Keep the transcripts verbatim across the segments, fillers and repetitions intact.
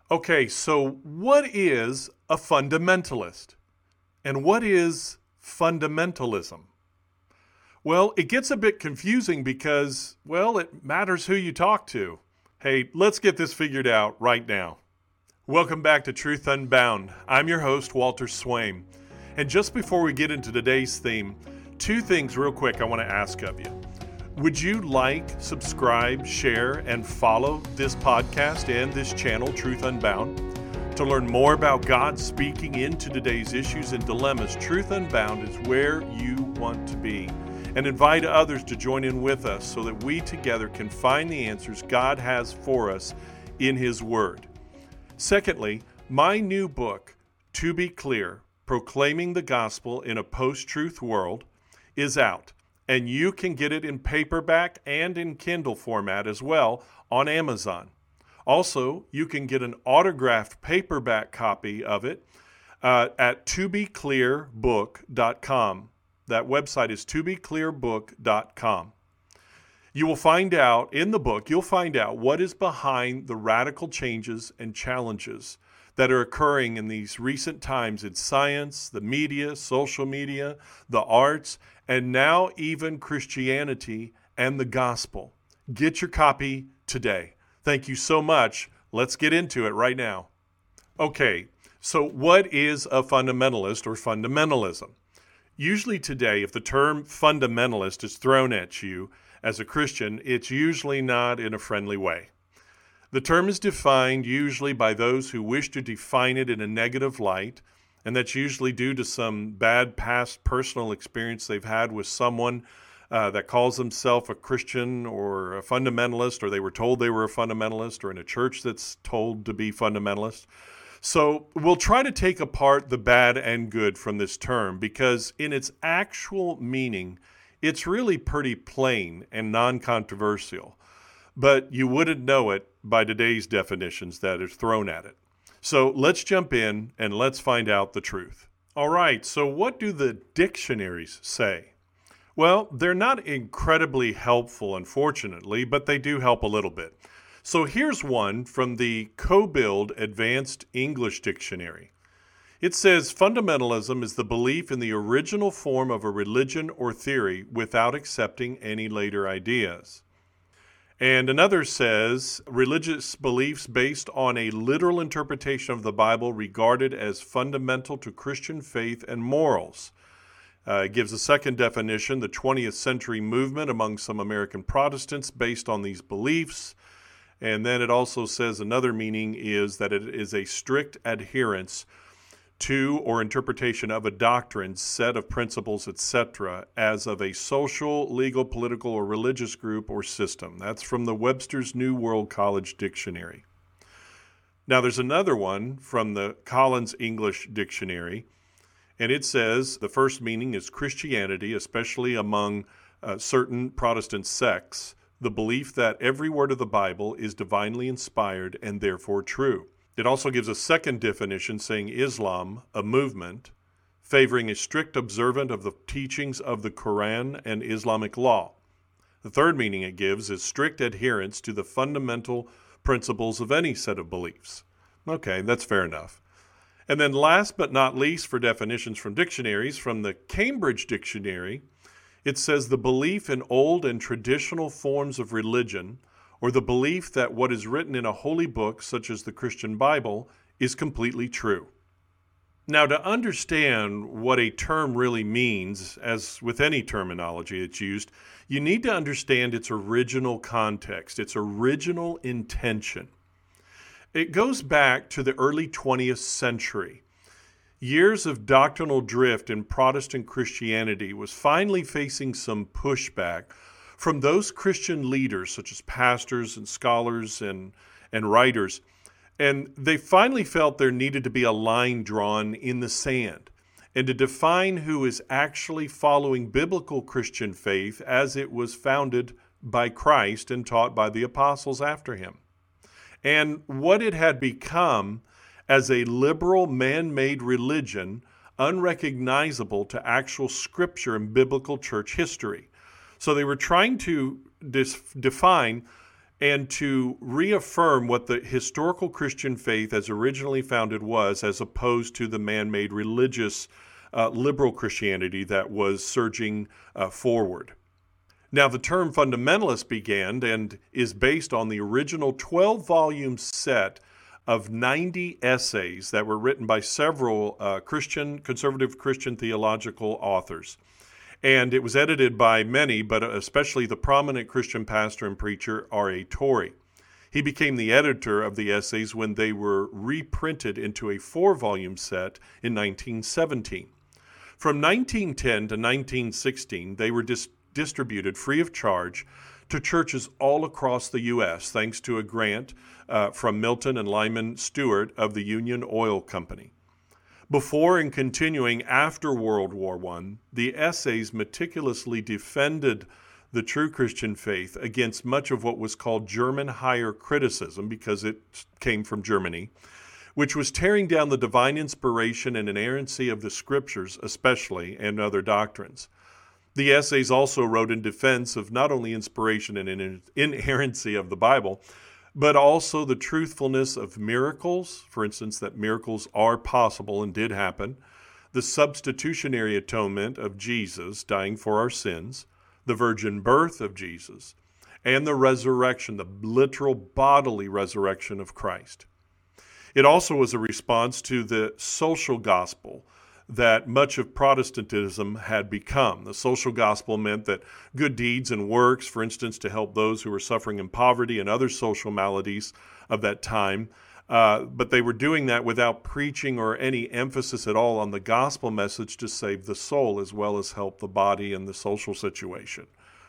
Okay, so what is a fundamentalist? And what is fundamentalism? Well, it gets a bit confusing because, well, it matters who you talk to. Hey, let's get this figured out right now. Welcome back to Truth Unbound. I'm your host, Walter Swaim. And just before we get into today's theme, two things real quick I want to ask of you. Would you like, subscribe, share, and follow this podcast and this channel, Truth Unbound? To learn more about God speaking into today's issues and dilemmas, Truth Unbound is where you want to be. And invite others to join in with us so that we together can find the answers God has for us in His Word. Secondly, my new book, To Be Clear, Proclaiming the Gospel in a Post-Truth World, is out. And you can get it in paperback and in Kindle format as well on Amazon. Also, you can get an autographed paperback copy of it uh, at to be clear book dot com. That website is to be clear book dot com. You will find out, in the book, you'll find out what is behind the radical changes and challenges that are occurring in these recent times in science, the media, social media, the arts, and now even Christianity and the gospel. Get your copy today. Thank you so much. Let's get into it right now. Okay, so what is a fundamentalist or fundamentalism? Usually today, if the term fundamentalist is thrown at you as a Christian, it's usually not in a friendly way. The term is defined usually by those who wish to define it in a negative light, and that's usually due to some bad past personal experience they've had with someone uh, that calls themselves a Christian or a fundamentalist, or they were told they were a fundamentalist, or in a church that's told to be fundamentalist. So we'll try to take apart the bad and good from this term because in its actual meaning, it's really pretty plain and non-controversial. But you wouldn't know it by today's definitions that are thrown at it. So let's jump in and let's find out the truth. All right, so what do the dictionaries say? Well, they're not incredibly helpful, unfortunately, but they do help a little bit. So here's one from the CoBuild Advanced English Dictionary. It says, fundamentalism is the belief in the original form of a religion or theory without accepting any later ideas. And another says, religious beliefs based on a literal interpretation of the Bible regarded as fundamental to Christian faith and morals. Uh, it gives a second definition, the twentieth century movement among some American Protestants based on these beliefs. And then it also says another meaning is that it is a strict adherence to or interpretation of a doctrine, set of principles, et cetera, as of a social, legal, political, or religious group or system. That's from the Webster's New World College Dictionary. Now, there's another one from the Collins English Dictionary, and it says the first meaning is Christianity, especially among uh, certain Protestant sects, the belief that every word of the Bible is divinely inspired and therefore true. It also gives a second definition saying Islam, a movement, favoring a strict observance of the teachings of the Quran and Islamic law. The third meaning it gives is strict adherence to the fundamental principles of any set of beliefs. Okay, that's fair enough. And then last but not least for definitions from dictionaries, from the Cambridge Dictionary, it says the belief in old and traditional forms of religion, or the belief that what is written in a holy book, such as the Christian Bible, is completely true. Now, to understand what a term really means, as with any terminology that's used, you need to understand its original context, its original intention. It goes back to the early twentieth century. Years of doctrinal drift in Protestant Christianity was finally facing some pushback from those Christian leaders, such as pastors and scholars and, and writers, and they finally felt there needed to be a line drawn in the sand and to define who is actually following biblical Christian faith as it was founded by Christ and taught by the apostles after him, and what it had become as a liberal man-made religion unrecognizable to actual scripture and biblical church history. So they were trying to dis- define and to reaffirm what the historical Christian faith as originally founded was, as opposed to the man-made religious uh, liberal Christianity that was surging uh, forward. Now, the term fundamentalist began and is based on the original twelve-volume set of ninety essays that were written by several uh, Christian, conservative Christian theological authors. And it was edited by many, but especially the prominent Christian pastor and preacher R A Torrey. He became the editor of the essays when they were reprinted into a four-volume set in nineteen seventeen. From nineteen ten to nineteen sixteen, they were dis- distributed free of charge to churches all across the U S, thanks to a grant uh, from Milton and Lyman Stewart of the Union Oil Company. Before and continuing after World War One, the essays meticulously defended the true Christian faith against much of what was called German higher criticism, because it came from Germany, which was tearing down the divine inspiration and inerrancy of the Scriptures especially, and other doctrines. The essays also wrote in defense of not only inspiration and inerrancy of the Bible, but also the truthfulness of miracles, for instance, that miracles are possible and did happen, the substitutionary atonement of Jesus dying for our sins, the virgin birth of Jesus, and the resurrection, the literal bodily resurrection of Christ. It also was a response to the social gospel that much of Protestantism had become. The social gospel meant that good deeds and works, for instance, to help those who were suffering in poverty and other social maladies of that time, uh, but they were doing that without preaching or any emphasis at all on the gospel message to save the soul as well as help the body and the social situation.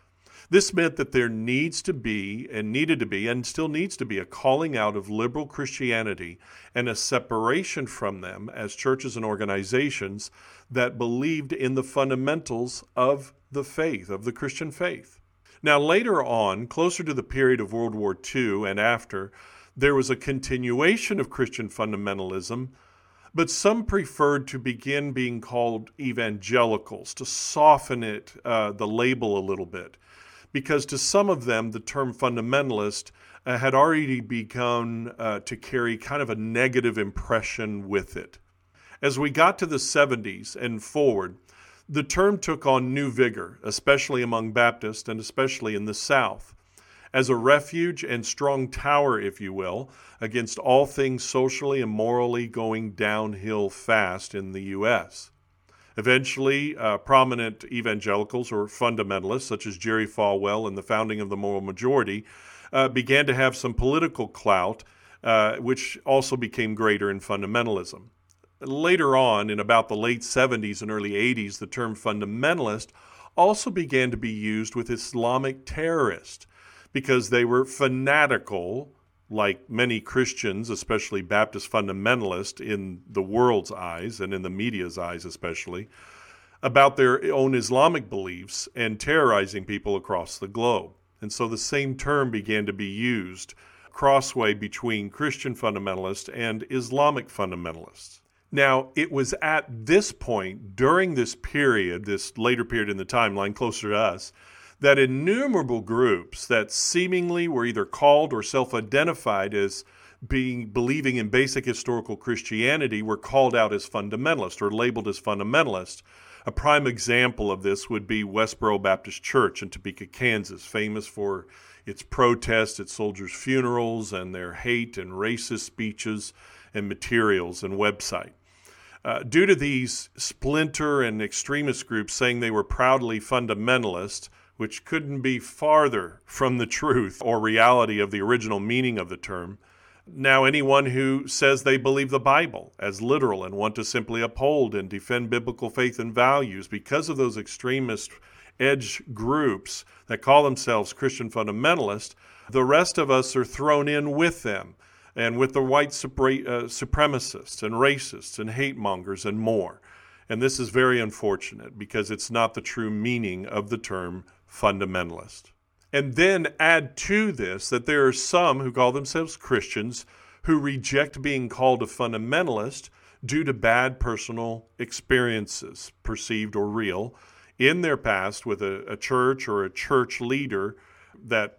This meant that there needs to be, and needed to be, and still needs to be, a calling out of liberal Christianity and a separation from them as churches and organizations that believed in the fundamentals of the faith, of the Christian faith. Now, later on, closer to the period of World War Two and after, there was a continuation of Christian fundamentalism, but some preferred to begin being called evangelicals, to soften it, uh, the label a little bit. Because to some of them, the term fundamentalist uh, had already begun uh, to carry kind of a negative impression with it. As we got to the seventies and forward, the term took on new vigor, especially among Baptists and especially in the South, as a refuge and strong tower, if you will, against all things socially and morally going downhill fast in the U S Eventually, uh, prominent evangelicals or fundamentalists, such as Jerry Falwell and the founding of the Moral Majority, uh, began to have some political clout, uh, which also became greater in fundamentalism. Later on, in about the late seventies and early eighties, the term fundamentalist also began to be used with Islamic terrorists because they were fanatical, like many Christians, especially Baptist fundamentalists in the world's eyes and in the media's eyes especially, about their own Islamic beliefs and terrorizing people across the globe. And so the same term began to be used crossway between Christian fundamentalists and Islamic fundamentalists. Now, it was at this point, during this period, this later period in the timeline, closer to us, that innumerable groups that seemingly were either called or self-identified as being believing in basic historical Christianity were called out as fundamentalist or labeled as fundamentalist. A prime example of this would be Westboro Baptist Church in Topeka, Kansas, famous for its protests at soldiers' funerals and their hate and racist speeches and materials and website. Uh, due to these splinter and extremist groups saying they were proudly fundamentalist, which couldn't be farther from the truth or reality of the original meaning of the term. Now, anyone who says they believe the Bible as literal and want to simply uphold and defend biblical faith and values because of those extremist edge groups that call themselves Christian fundamentalists, the rest of us are thrown in with them and with the white supre- uh, supremacists and racists and hate mongers and more. And this is very unfortunate because it's not the true meaning of the term fundamentalist. And then add to this that there are some who call themselves Christians who reject being called a fundamentalist due to bad personal experiences, perceived or real, in their past with a, a church or a church leader that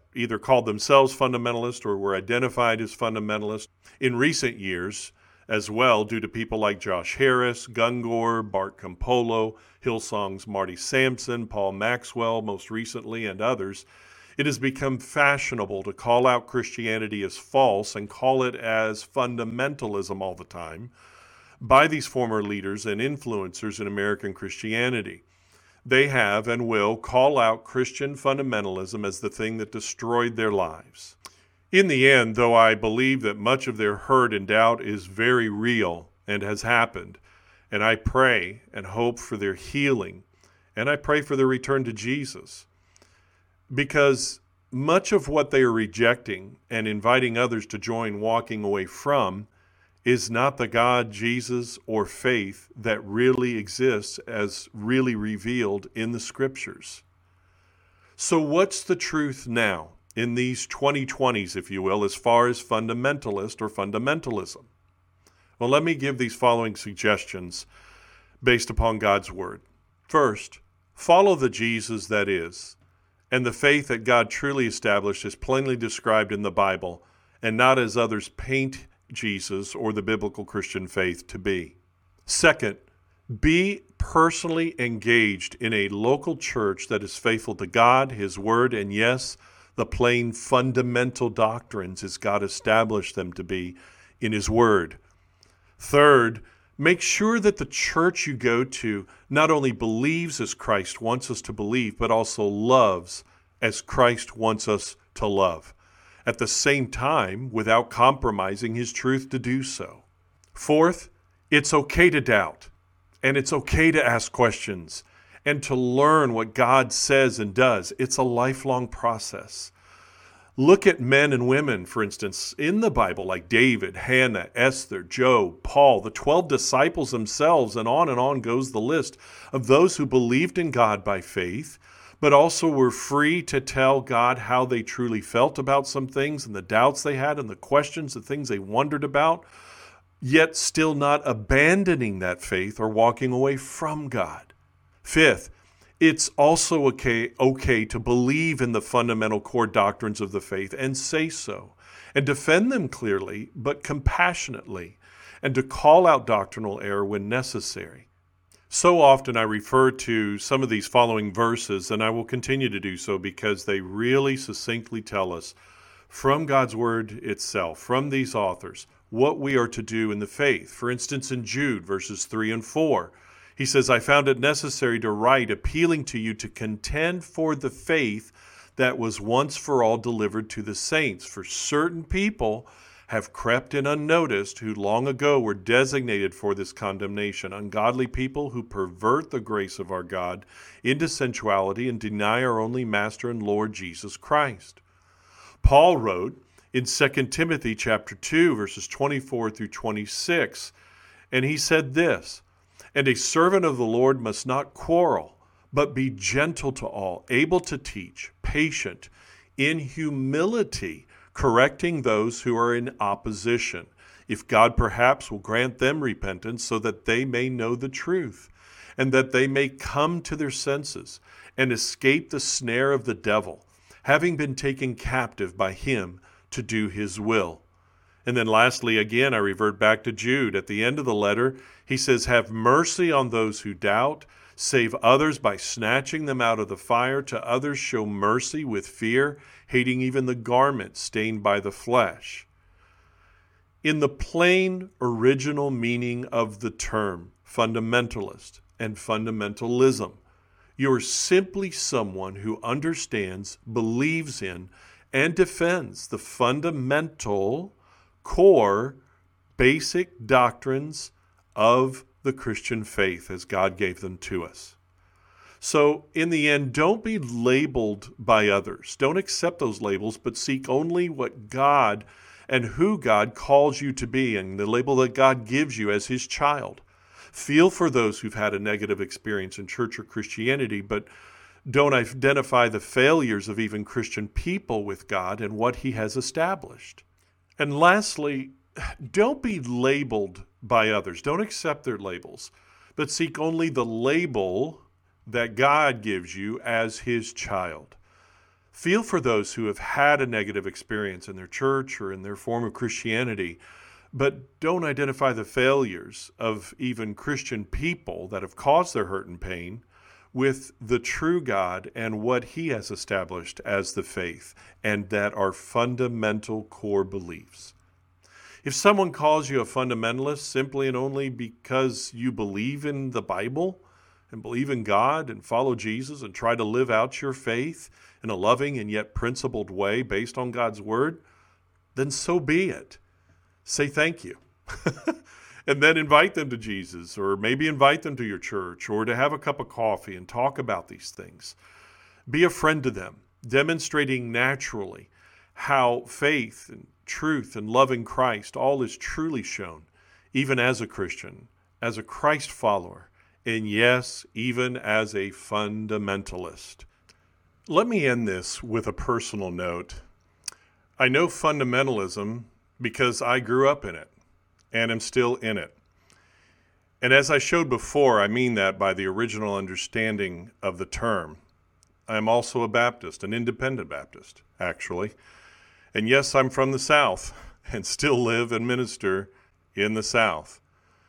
either called themselves fundamentalist or were identified as fundamentalist in recent years as well, due to people like Josh Harris, Gungor, Bart Campolo, Hillsong's Marty Sampson, Paul Maxwell most recently, and others. It has become fashionable to call out Christianity as false and call it as fundamentalism all the time by these former leaders and influencers in American Christianity. They have and will call out Christian fundamentalism as the thing that destroyed their lives. In the end, though I believe that much of their hurt and doubt is very real and has happened, and I pray and hope for their healing, and I pray for their return to Jesus, because much of what they are rejecting and inviting others to join walking away from is not the God, Jesus, or faith that really exists as really revealed in the Scriptures. So what's the truth now in these twenty twenties, if you will, as far as fundamentalist or fundamentalism? Well, let me give these following suggestions based upon God's Word. First, follow the Jesus that is, and the faith that God truly established is plainly described in the Bible, and not as others paint Jesus or the biblical Christian faith to be. Second, be personally engaged in a local church that is faithful to God, His Word, and yes, the plain fundamental doctrines as God established them to be in His Word. Third, make sure that the church you go to not only believes as Christ wants us to believe, but also loves as Christ wants us to love, at the same time without compromising His truth to do so. Fourth, it's okay to doubt, and it's okay to ask questions, and to learn what God says and does. It's a lifelong process. Look at men and women, for instance, in the Bible, like David, Hannah, Esther, Job, Paul, the twelve disciples themselves, and on and on goes the list of those who believed in God by faith, but also were free to tell God how they truly felt about some things and the doubts they had and the questions, the things they wondered about, yet still not abandoning that faith or walking away from God. Fifth, it's also okay, okay to believe in the fundamental core doctrines of the faith and say so, and defend them clearly but compassionately, and to call out doctrinal error when necessary. So often I refer to some of these following verses, and I will continue to do so because they really succinctly tell us from God's Word itself, from these authors, what we are to do in the faith. For instance, in Jude, verses three and four, he says, I found it necessary to write, appealing to you to contend for the faith that was once for all delivered to the saints. For certain people have crept in unnoticed, who long ago were designated for this condemnation, ungodly people who pervert the grace of our God into sensuality and deny our only Master and Lord Jesus Christ. Paul wrote in Second Timothy chapter two, verses twenty-four through twenty-six, and he said this, and a servant of the Lord must not quarrel, but be gentle to all, able to teach, patient, in humility, correcting those who are in opposition, if God perhaps will grant them repentance so that they may know the truth, and that they may come to their senses and escape the snare of the devil, having been taken captive by him to do his will. And then lastly, again, I revert back to Jude. At the end of the letter, he says, have mercy on those who doubt, save others by snatching them out of the fire, to others show mercy with fear, hating even the garment stained by the flesh. In the plain original meaning of the term fundamentalist and fundamentalism, you're simply someone who understands, believes in, and defends the fundamental, core, basic doctrines of the Christian faith as God gave them to us. So in the end, don't be labeled by others. Don't accept those labels, but seek only what God and who God calls you to be, and the label that God gives you as his child. Feel for those who've had a negative experience in church or Christianity, but don't identify the failures of even Christian people with God and what he has established. And lastly, don't be labeled by others. Don't accept their labels, but seek only the label that God gives you as his child. Feel for those who have had a negative experience in their church or in their form of Christianity, but don't identify the failures of even Christian people that have caused their hurt and pain with the true God and what He has established as the faith, and that are fundamental core beliefs. If someone calls you a fundamentalist simply and only because you believe in the Bible and believe in God and follow Jesus and try to live out your faith in a loving and yet principled way based on God's Word, then so be it. Say thank you. And then invite them to Jesus, or maybe invite them to your church, or to have a cup of coffee and talk about these things. Be a friend to them, demonstrating naturally how faith and truth and loving Christ all is truly shown, even as a Christian, as a Christ follower, and yes, even as a fundamentalist. Let me end this with a personal note. I know fundamentalism because I grew up in it and am still in it. And as I showed before, I mean that by the original understanding of the term. I am also a Baptist, an independent Baptist, actually. And yes, I'm from the South and still live and minister in the South.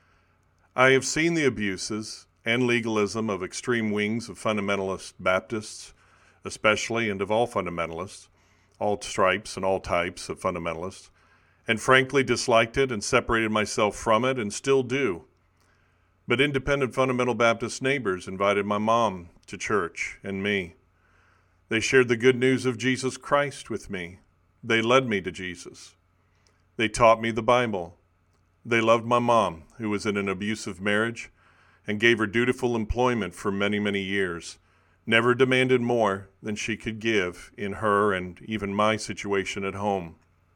I have seen the abuses and legalism of extreme wings of fundamentalist Baptists, especially, and of all fundamentalists, all stripes and all types of fundamentalists, and frankly disliked it and separated myself from it and still do. But independent fundamental Baptist neighbors invited my mom to church and me. They shared the good news of Jesus Christ with me. They led me to Jesus. They taught me the Bible. They loved my mom, who was in an abusive marriage, and gave her dutiful employment for many, many years, never demanded more than she could give in her and even my situation at home.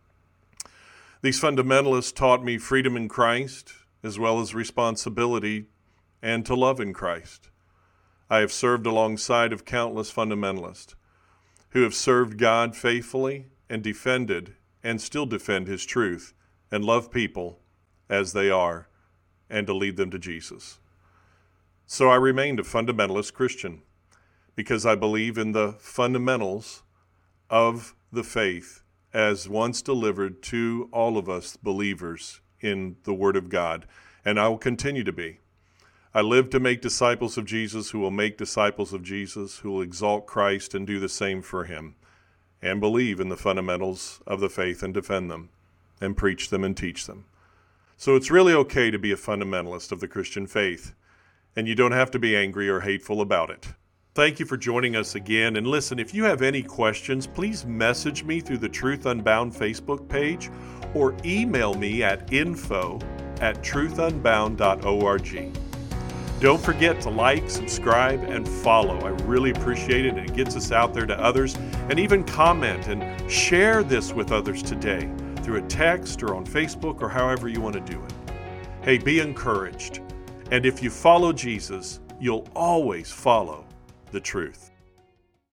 These fundamentalists taught me freedom in Christ, as well as responsibility and to love in Christ. I have served alongside of countless fundamentalists who have served God faithfully and defended and still defend His truth and love people as they are and to lead them to Jesus. So I remained a fundamentalist Christian because I believe in the fundamentals of the faith as once delivered to all of us believers in the Word of God, and I will continue to be. I live to make disciples of Jesus who will make disciples of Jesus, who will exalt Christ and do the same for Him, and believe in the fundamentals of the faith and defend them, and preach them and teach them. So it's really okay to be a fundamentalist of the Christian faith, and you don't have to be angry or hateful about it. Thank you for joining us again. And listen, if you have any questions, please message me through the Truth Unbound Facebook page or email me at info at truth unbound dot org. Don't forget to like, subscribe, and follow. I really appreciate it, and it gets us out there to others. And even comment and share this with others today through a text or on Facebook or however you want to do it. Hey, be encouraged. And if you follow Jesus, you'll always follow the truth.